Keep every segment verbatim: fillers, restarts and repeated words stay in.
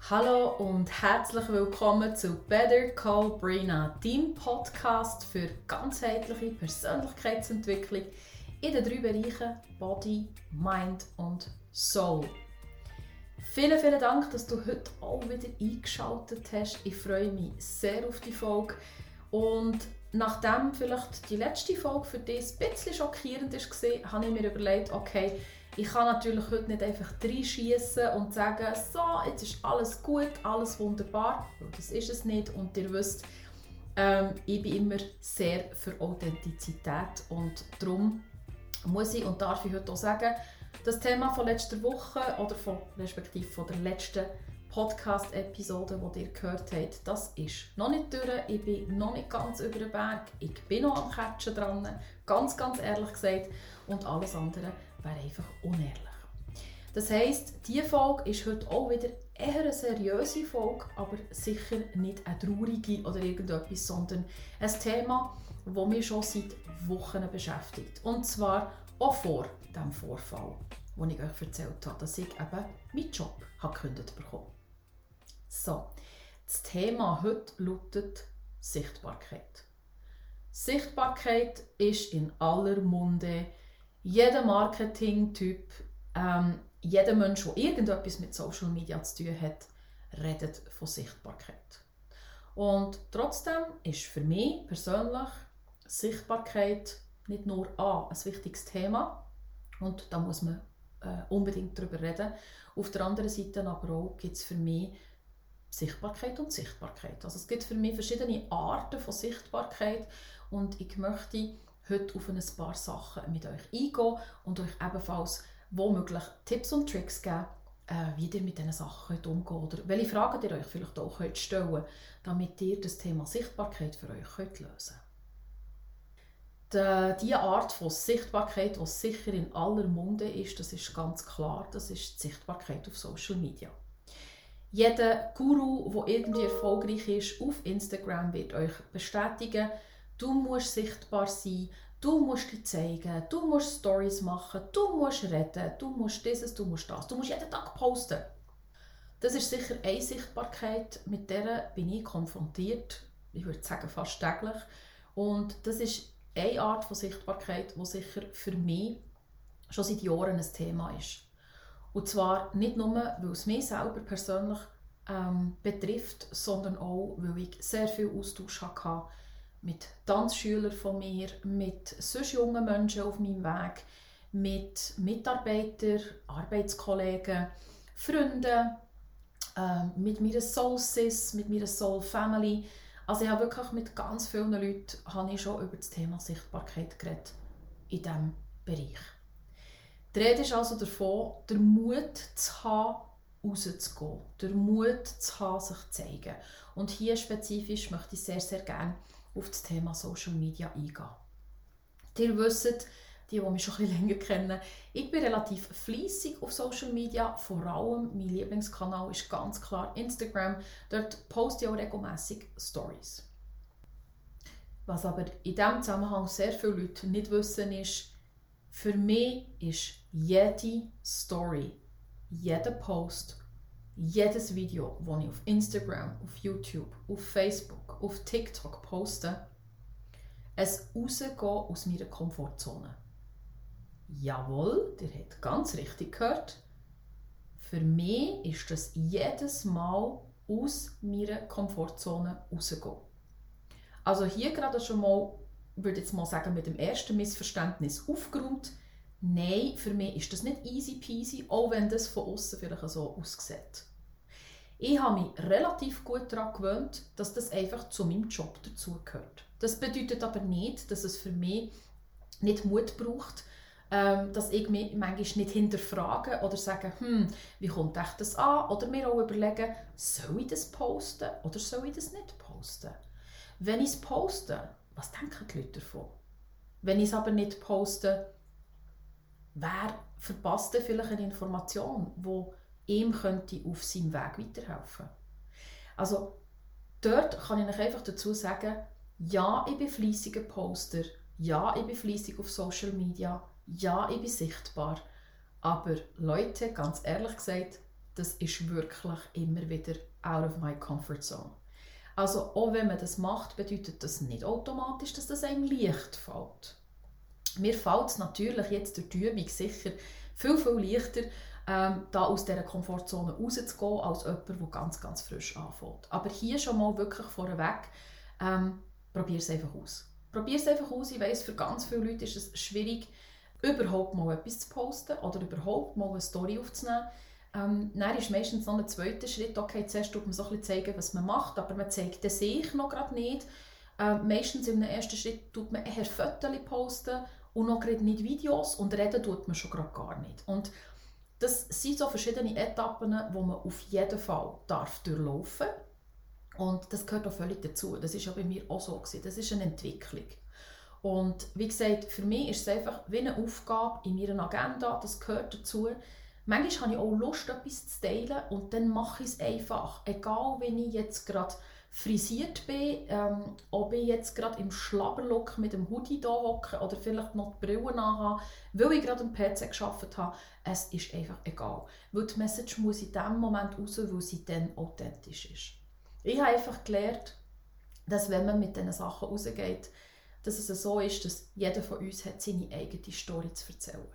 Hallo und herzlich willkommen zu Better Call Brina, deinem Podcast für ganzheitliche Persönlichkeitsentwicklung in den drei Bereichen Body, Mind und Soul. Vielen, vielen Dank, dass du heute auch wieder eingeschaltet hast. Ich freue mich sehr auf die Folge. Und nachdem vielleicht die letzte Folge für dich ein bisschen schockierend war, habe ich mir überlegt, okay, ich kann natürlich heute nicht einfach reinschiessen und sagen, so, jetzt ist alles gut, alles wunderbar, weil das ist es nicht. Und ihr wisst, ähm, ich bin immer sehr für Authentizität und darum muss ich und darf ich heute auch sagen, das Thema von letzter Woche oder von, respektive von der letzten Podcast-Episode, die ihr gehört habt, das ist noch nicht durch, ich bin noch nicht ganz über den Berg, ich bin noch am Catchen dran, ganz, ganz ehrlich gesagt, und alles andere wäre einfach unehrlich. Das heisst, diese Folge ist heute auch wieder eher eine seriöse Folge, aber sicher nicht eine traurige oder irgendetwas, sondern ein Thema, das mich schon seit Wochen beschäftigt. Und zwar auch vor dem Vorfall, den ich euch erzählt habe, dass ich eben meinen Job gekündigt bekommen habe. So, das Thema heute lautet Sichtbarkeit. Sichtbarkeit ist in aller Munde. Jeder Marketing-Typ, ähm, jeder Mensch, der irgendetwas mit Social Media zu tun hat, redet von Sichtbarkeit. Und trotzdem ist für mich persönlich Sichtbarkeit nicht nur A, ein wichtiges Thema und da muss man äh, unbedingt darüber reden. Auf der anderen Seite aber auch gibt es für mich Sichtbarkeit und Sichtbarkeit. Also es gibt für mich verschiedene Arten von Sichtbarkeit und ich möchte heute auf ein paar Sachen mit euch eingehen und euch ebenfalls womöglich Tipps und Tricks geben, äh, wie ihr mit diesen Sachen umgehen könnt oder welche Fragen ihr euch vielleicht auch stellen könnt, damit ihr das Thema Sichtbarkeit für euch könnt lösen könnt. Die Art von Sichtbarkeit, die sicher in aller Munde ist, das ist ganz klar, das ist die Sichtbarkeit auf Social Media. Jeder Guru, der irgendwie erfolgreich ist auf Instagram, wird euch bestätigen, du musst sichtbar sein, du musst dich zeigen, du musst Stories machen, du musst reden, du musst dieses, du musst das, du musst jeden Tag posten. Das ist sicher eine Sichtbarkeit, mit der bin ich konfrontiert, ich würde sagen fast täglich. Und das ist eine Art von Sichtbarkeit, die sicher für mich schon seit Jahren ein Thema ist. Und zwar nicht nur, weil es mich selber persönlich ähm, betrifft, sondern auch, weil ich sehr viel Austausch hatte mit Tanzschülern von mir, mit sonst jungen Menschen auf meinem Weg, mit Mitarbeitern, Arbeitskollegen, Freunden, äh, mit meiner Soul Sis, mit meiner Soul Family. Also ich habe wirklich mit ganz vielen Leuten habe ich schon über das Thema Sichtbarkeit geredet in diesem Bereich. Die Rede ist also davon, den Mut zu haben, rauszugehen, den Mut zu haben, sich zu zeigen. Und hier spezifisch möchte ich sehr, sehr gerne auf das Thema Social Media eingehen. Ihr wisst, die, die mich schon ein bisschen länger kennen, ich bin relativ fleissig auf Social Media, vor allem mein Lieblingskanal ist ganz klar Instagram, dort poste ich auch regelmässig Stories. Was aber in diesem Zusammenhang sehr viele Leute nicht wissen ist, für mich ist jede Story, jeder Post, jedes Video, das ich auf Instagram, auf YouTube, auf Facebook, auf TikTok poste, ein Rausgehen aus meiner Komfortzone. Jawohl, ihr habt ganz richtig gehört. Für mich ist das jedes Mal aus meiner Komfortzone rausgehen. Also hier gerade schon mal, würde ich jetzt mal sagen, mit dem ersten Missverständnis aufgeräumt. Nein, für mich ist das nicht easy peasy, auch wenn das von außen vielleicht so aussieht. Ich habe mich relativ gut daran gewöhnt, dass das einfach zu meinem Job dazugehört. Das bedeutet aber nicht, dass es für mich nicht Mut braucht, ähm, dass ich mich manchmal nicht hinterfrage oder sage, hm, wie kommt echt das an? Oder mir auch überlegen, soll ich das posten oder soll ich das nicht posten? Wenn ich es poste, was denken die Leute davon? Wenn ich es aber nicht poste, wer verpasst denn vielleicht eine Information, die ihm könnte auf seinem Weg weiterhelfen? Also dort kann ich euch einfach dazu sagen, ja, ich bin fleissiger Poster, ja, ich bin fleissig auf Social Media, ja, ich bin sichtbar, aber Leute, ganz ehrlich gesagt, das ist wirklich immer wieder out of my comfort zone. Also auch wenn man das macht, bedeutet das nicht automatisch, dass das einem leicht fällt. Mir fällt es natürlich jetzt durch die Übung sicher viel, viel leichter, ähm, da aus dieser Komfortzone rauszugehen, als jemand, der ganz, ganz frisch anfängt. Aber hier schon mal wirklich vorweg, ähm, probier es einfach aus. Probier es einfach aus. Ich weiss, für ganz viele Leute ist es schwierig, überhaupt mal etwas zu posten oder überhaupt mal eine Story aufzunehmen. Ähm, dann ist meistens noch ein zweiter Schritt, okay, zuerst tut man so ein bisschen zeigen, was man macht, aber man zeigt den sich noch gerade nicht. Ähm, meistens im ersten Schritt tut man eher Fotos posten und noch gerade nicht Videos und reden tut man schon gerade gar nicht. Und das sind so verschiedene Etappen, die man auf jeden Fall darf durchlaufen darf. Und das gehört auch völlig dazu. Das war ja bei mir auch so. Das ist eine Entwicklung. Und wie gesagt, für mich ist es einfach wie eine Aufgabe in meiner Agenda, das gehört dazu. Manchmal habe ich auch Lust, etwas zu teilen und dann mache ich es einfach. Egal, wenn ich jetzt gerade frisiert bin, ähm, ob ich jetzt gerade im Schlabberlook mit dem Hoodie hier hocke oder vielleicht noch die Brille anhabe, weil ich gerade am P C gearbeitet habe. Es ist einfach egal. Weil die Message muss in dem Moment raus, weil sie dann authentisch ist. Ich habe einfach gelernt, dass wenn man mit diesen Sachen rausgeht, dass es so ist, dass jeder von uns hat seine eigene Story zu erzählen.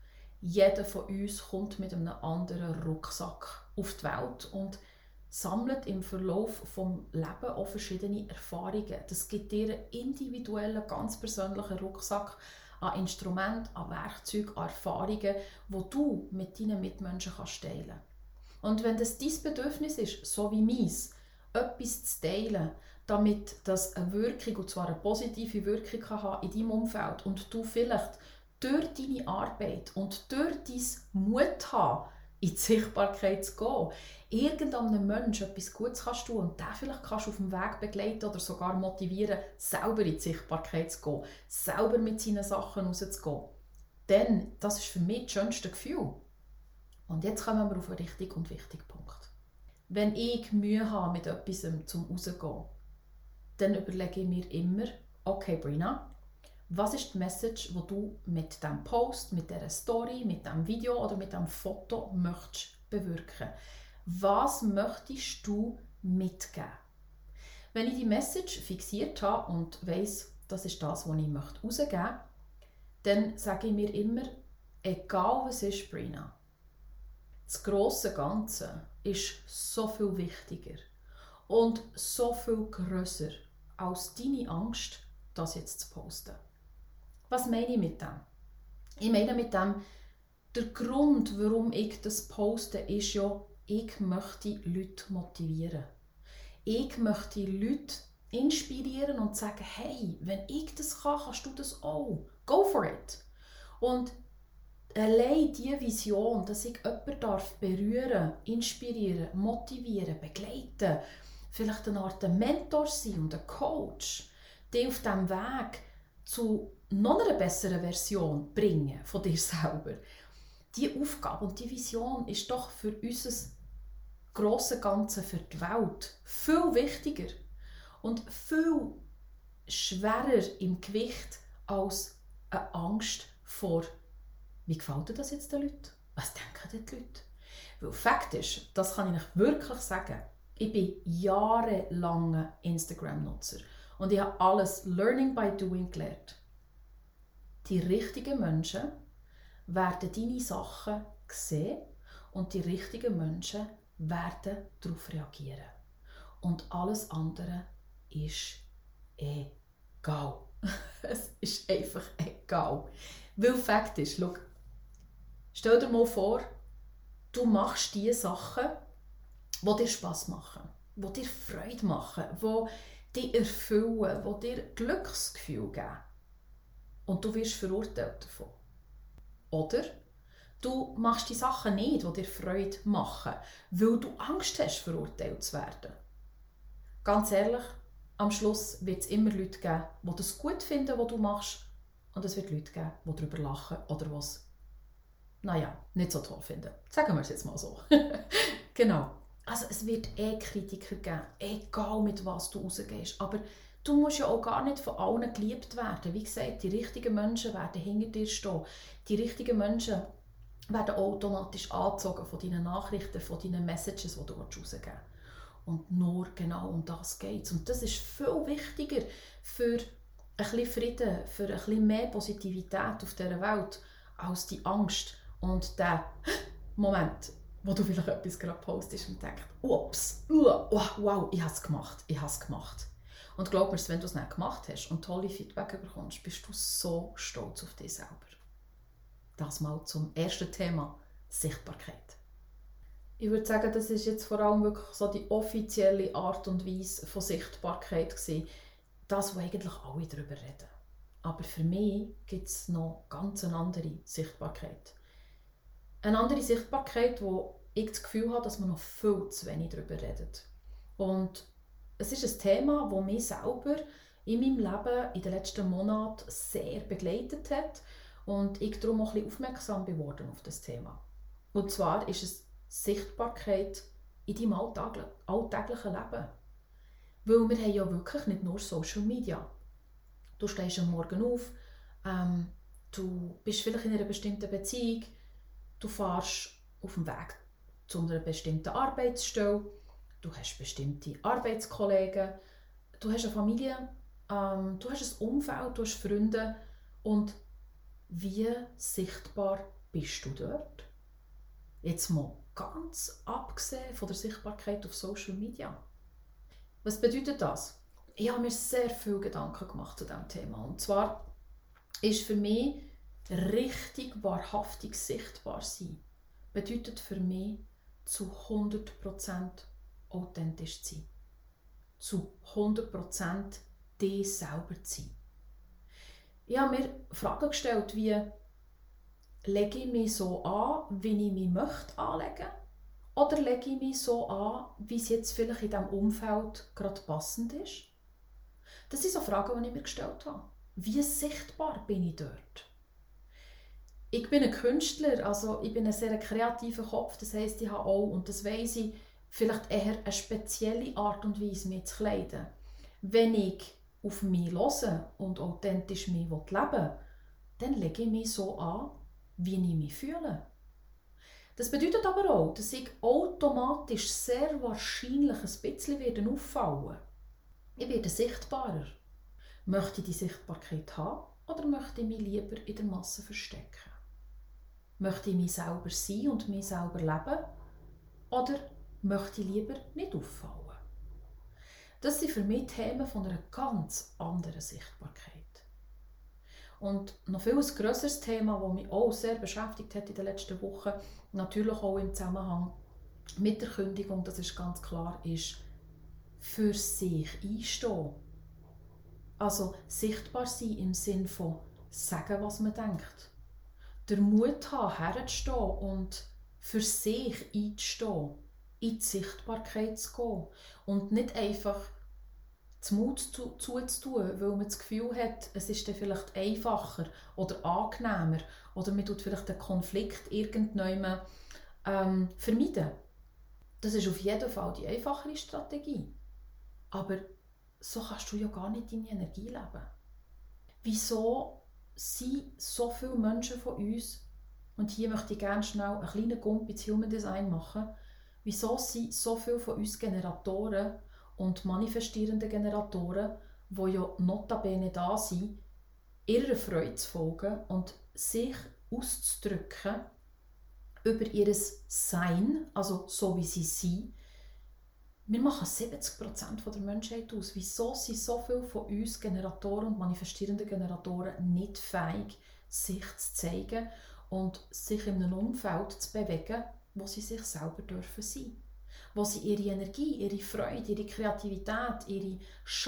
Jeder von uns kommt mit einem anderen Rucksack auf die Welt und sammelt im Verlauf des Lebens auch verschiedene Erfahrungen. Das gibt dir einen individuellen, ganz persönlichen Rucksack an Instrumenten, an Werkzeugen, an Erfahrungen, die du mit deinen Mitmenschen kannst teilen kannst. Und wenn das dein Bedürfnis ist, so wie meins, etwas zu teilen, damit das eine Wirkung, und zwar eine positive Wirkung kann haben in deinem Umfeld und du vielleicht durch deine Arbeit und durch dein Mut haben, in die Sichtbarkeit zu gehen, irgendeinem Menschen etwas Gutes kannst tun und den vielleicht kannst du auf dem Weg begleiten oder sogar motivieren, selber in die Sichtbarkeit zu gehen, selber mit seinen Sachen rauszugehen. Denn das ist für mich das schönste Gefühl. Und jetzt kommen wir auf einen richtigen und wichtigen Punkt. Wenn ich Mühe habe mit etwas zum Rausgehen, dann überlege ich mir immer, okay Brina, was ist die Message, die du mit diesem Post, mit dieser Story, mit diesem Video oder mit diesem Foto möchtest bewirken? Was möchtest du mitgeben? Wenn ich die Message fixiert habe und weiss, das ist das, was ich möchte rausgeben möchte, dann sage ich mir immer, egal was ist, Brina, das grosse Ganze ist so viel wichtiger und so viel grösser als deine Angst, das jetzt zu posten. Was meine ich mit dem? Ich meine mit dem, der Grund, warum ich das poste, ist ja, ich möchte Leute motivieren. Ich möchte Leute inspirieren und sagen, hey, wenn ich das kann, kannst du das auch. Go for it. Und allein diese Vision, dass ich jemanden darf berühren, inspirieren, motivieren, begleiten, vielleicht eine Art Mentor sein und ein Coach, die auf diesem Weg zu noch einer besseren Version bringen von dir selber. Diese Aufgabe und die Vision ist doch für unser grosses Ganze, für die Welt viel wichtiger und viel schwerer im Gewicht als eine Angst vor, wie gefällt dir das jetzt den Leuten? Was denken die Leute? Weil Fakt ist, das kann ich euch wirklich sagen, ich bin jahrelanger Instagram-Nutzer und ich habe alles Learning by Doing gelernt. Die richtigen Menschen werden deine Sachen sehen und die richtigen Menschen werden darauf reagieren. Und alles andere ist egal. Es ist einfach egal. Weil Fakt ist, schau, stell dir mal vor, du machst die Sachen, die dir Spass machen, die dir Freude machen, die dich erfüllen, die dir Glücksgefühl geben. Und du wirst verurteilt davon. Oder du machst die Sachen nicht, die dir Freude machen, weil du Angst hast, verurteilt zu werden. Ganz ehrlich, am Schluss wird es immer Leute geben, die das gut finden, was du machst. Und es wird Leute geben, die darüber lachen oder was, naja, nicht so toll finden. Sagen wir es jetzt mal so. Genau. Also es wird eh Kritiker geben, egal mit was du rausgehst. Aber du musst ja auch gar nicht von allen geliebt werden. Wie gesagt, die richtigen Menschen werden hinter dir stehen. Die richtigen Menschen werden automatisch angezogen von deinen Nachrichten, von deinen Messages, die du rausgeben willst. Und nur genau um das geht es. Und das ist viel wichtiger für ein bisschen Frieden, für ein bisschen mehr Positivität auf dieser Welt, als die Angst und der Moment, wo du vielleicht etwas gerade postest und denkst, ups, uh, wow, wow, ich habe es gemacht, ich habe es gemacht. Und glaub mir, wenn du es nicht gemacht hast und tolle Feedback bekommst, bist du so stolz auf dich selber. Das mal zum ersten Thema, Sichtbarkeit. Ich würde sagen, das ist jetzt vor allem wirklich so die offizielle Art und Weise von Sichtbarkeit gewesen. Das, wo eigentlich alle darüber reden. Aber für mich gibt es noch ganz eine andere Sichtbarkeit. Eine andere Sichtbarkeit, wo ich das Gefühl habe, dass man noch viel zu wenig darüber redet. Und es ist ein Thema, das mich selber in meinem Leben in den letzten Monaten sehr begleitet hat und ich darum auch ein bisschen aufmerksam geworden auf das Thema. Und zwar ist es Sichtbarkeit in deinem alltäglichen Leben. Weil wir haben ja wirklich nicht nur Social Media. Du stehst am Morgen auf, ähm, du bist vielleicht in einer bestimmten Beziehung, du fährst auf dem Weg zu einer bestimmten Arbeitsstelle, du hast bestimmte Arbeitskollegen, du hast eine Familie, ähm, du hast ein Umfeld, du hast Freunde. Und wie sichtbar bist du dort? Jetzt mal ganz abgesehen von der Sichtbarkeit auf Social Media. Was bedeutet das? Ich habe mir sehr viele Gedanken gemacht zu diesem Thema. Und zwar ist für mich richtig wahrhaftig sichtbar sein, bedeutet für mich zu hundert Prozent authentisch zu sein. Zu hundert Prozent dich selber zu sein. Ich habe mir Fragen gestellt, wie lege ich mich so an, wie ich mich möchte anlegen? Oder lege ich mich so an, wie es jetzt vielleicht in diesem Umfeld gerade passend ist? Das sind so Fragen, die ich mir gestellt habe. Wie sichtbar bin ich dort? Ich bin ein Künstler, also ich bin ein sehr kreativer Kopf, das heisst, ich habe auch, und das weiss ich, vielleicht eher eine spezielle Art und Weise, mich zu kleiden. Wenn ich auf mich höre und authentisch mich leben will, dann lege ich mich so an, wie ich mich fühle. Das bedeutet aber auch, dass ich automatisch sehr wahrscheinlich ein bisschen werden auffallen. Ich werde sichtbarer. Möchte ich die Sichtbarkeit haben oder möchte ich mich lieber in der Masse verstecken? Möchte ich mich selber sein und mich selber leben oder möchte ich lieber nicht auffallen? Das sind für mich Themen von einer ganz anderen Sichtbarkeit. Und noch viel ein grösseres Thema, das mich auch sehr beschäftigt hat in den letzten Wochen, natürlich auch im Zusammenhang mit der Kündigung, das ist ganz klar, ist für sich einstehen. Also sichtbar sein im Sinne von sagen, was man denkt. Der Mut haben, herzustehen und für sich einzustehen, in die Sichtbarkeit zu gehen und nicht einfach den Mut zu, zuzutun, weil man das Gefühl hat, es ist dann vielleicht einfacher oder angenehmer oder man tut vielleicht den Konflikt irgendwann ähm, vermeiden. Das ist auf jeden Fall die einfachere Strategie. Aber so kannst du ja gar nicht deine Energie leben. Wieso sind so viele Menschen von uns, und hier möchte ich gerne schnell einen kleinen Gump ins Human Design machen, wieso sind so viele von uns Generatoren und manifestierende Generatoren, die ja notabene da sind, ihrer Freude zu folgen und sich auszudrücken über ihr Sein, also so wie sie sind. Wir machen siebzig Prozent der Menschheit aus. Wieso sind so viele von uns Generatoren und manifestierende Generatoren nicht fähig, sich zu zeigen und sich in einem Umfeld zu bewegen, wo sie sich selber dürfen sein? Wo sie ihre Energie, ihre Freude, ihre Kreativität, ihre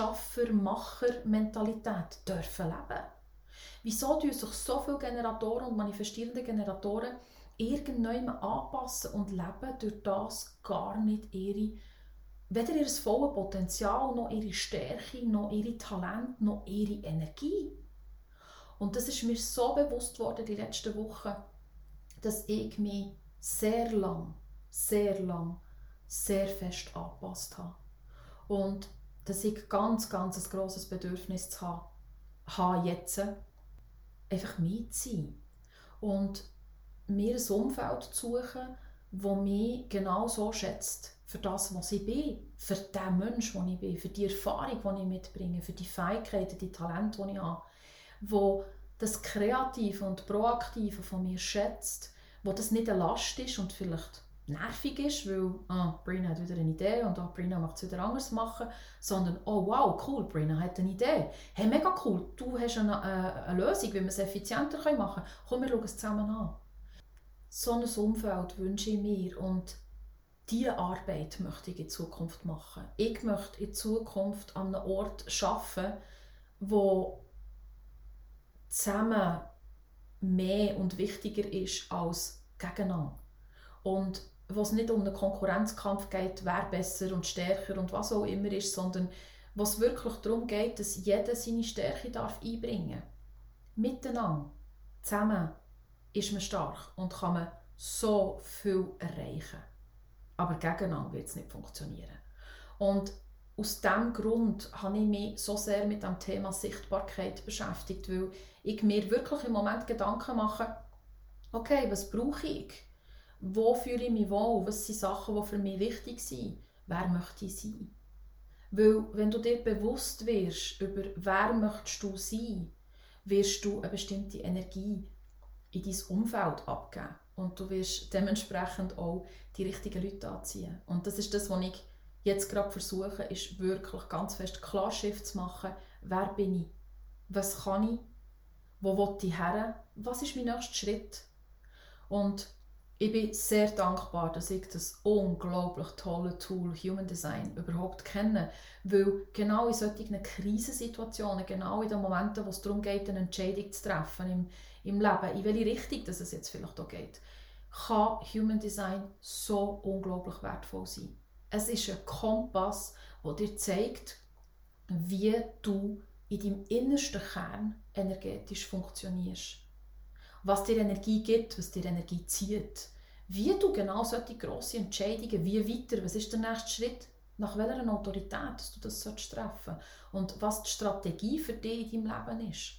Schaffer-Macher-Mentalität dürfen leben? Wieso tun sich so viele Generatoren und manifestierende Generatoren irgendwann anpassen und leben durch das gar nicht ihre, weder ihr volles Potenzial, noch ihre Stärke, noch ihre Talente, noch ihre Energie? Und das ist mir so bewusst worden die letzten Wochen, dass ich mich sehr lang, sehr lang, sehr fest angepasst habe. Und dass ich ganz, ganz ein grosses Bedürfnis habe, jetzt einfach mich zu sein. Und mir ein Umfeld zu suchen, das mich genau so schätzt, für das, was ich bin, für den Menschen, der ich bin, für die Erfahrung, die ich mitbringe, für die Fähigkeiten, die Talente, die ich habe, wo das Kreative und Proaktive von mir schätzt, wo das nicht eine Last ist und vielleicht nervig ist, weil ah, Brina hat wieder eine Idee und auch Brina macht es wieder anders machen, sondern oh wow, cool, Brina hat eine Idee. Hey, mega cool, du hast eine, äh, eine Lösung, wie wir es effizienter machen können. Komm, wir schauen es zusammen an. So ein Umfeld wünsche ich mir und diese Arbeit möchte ich in Zukunft machen. Ich möchte in Zukunft an einem Ort arbeiten, wo zusammen mehr und wichtiger ist als gegeneinander. Und wo es nicht um einen Konkurrenzkampf geht, wer besser und stärker und was auch immer ist, sondern wo es wirklich darum geht, dass jeder seine Stärke darf einbringen darf. Miteinander, zusammen ist man stark und kann man so viel erreichen. Aber gegeneinander wird es nicht funktionieren. Und aus diesem Grund habe ich mich so sehr mit dem Thema Sichtbarkeit beschäftigt, weil ich mir wirklich im Moment Gedanken mache, okay, was brauche ich? Wo fühle ich mich wohl? Was sind Sachen, die für mich wichtig sind? Wer möchte ich sein? Weil wenn du dir bewusst wirst, über wer möchtest du sein, wirst du eine bestimmte Energie in dein Umfeld abgeben. Und du wirst dementsprechend auch die richtigen Leute anziehen. Und das ist das, was ich jetzt gerade versuche, ist wirklich ganz fest Klarschiff zu machen. Wer bin ich? Was kann ich? Wo will ich hin? Was ist mein nächster Schritt? Und ich bin sehr dankbar, dass ich das unglaublich tolle Tool Human Design überhaupt kenne, weil genau in solchen Krisensituationen, genau in den Momenten, wo es darum geht, eine Entscheidung zu treffen im, im Leben, in welche Richtung dass es jetzt vielleicht auch geht, kann Human Design so unglaublich wertvoll sein. Es ist ein Kompass, der dir zeigt, wie du in deinem innersten Kern energetisch funktionierst. Was dir Energie gibt, was dir Energie zieht. Wie du genau solche grosse Entscheidungen, wie weiter, was ist der nächste Schritt, nach welcher Autorität dass du das treffen sollst und was die Strategie für dich in deinem Leben ist.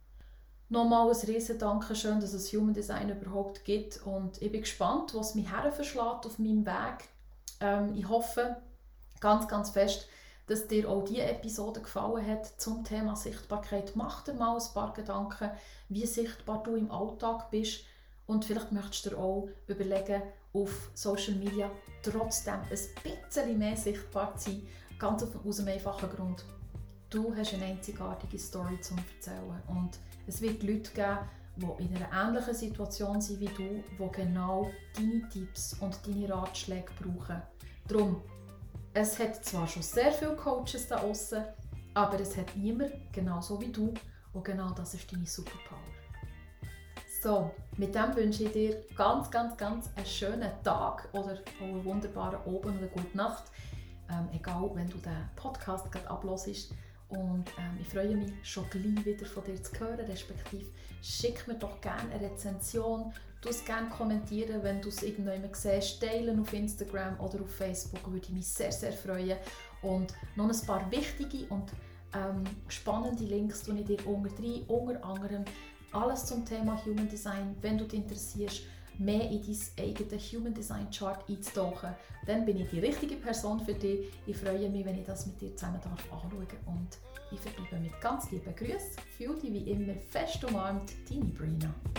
Nochmal ein riesen Dankeschön, dass es Human Design überhaupt gibt und ich bin gespannt, was mich herverschlägt auf meinem Weg. Ähm, ich hoffe ganz, ganz fest, dass dir auch diese Episode gefallen hat zum Thema Sichtbarkeit. Mach dir mal ein paar Gedanken, wie sichtbar du im Alltag bist und vielleicht möchtest du dir auch überlegen, auf Social Media trotzdem ein bisschen mehr sichtbar zu sein, ganz aus einem einfachen Grund. Du hast eine einzigartige Story zu erzählen und es wird Leute geben, die in einer ähnlichen Situation sind wie du, die genau deine Tipps und deine Ratschläge brauchen. Darum, es hat zwar schon sehr viele Coaches da draussen, aber es hat niemand genauso wie du und genau das ist deine Superpower. So, mit dem wünsche ich dir ganz, ganz, ganz einen schönen Tag oder auch einen wunderbaren Abend oder eine gute Nacht. Ähm, egal, wenn du den Podcast gerade abhörst. Und ähm, ich freue mich schon gleich wieder von dir zu hören, respektive schick mir doch gerne eine Rezension, du es gerne kommentieren, wenn du es irgendjemand siehst, teilen auf Instagram oder auf Facebook, würde ich mich sehr, sehr freuen. Und noch ein paar wichtige und ähm, spannende Links tue ich dir unter rein, unter anderem alles zum Thema Human Design, wenn du dich interessierst, mehr in dein eigenes Human Design Chart einzutauchen, dann bin ich die richtige Person für dich. Ich freue mich, wenn ich das mit dir zusammen anschauen darf. Und ich verbleibe mit ganz lieben Grüßen. Fühl dich wie immer fest umarmt, deine Brina.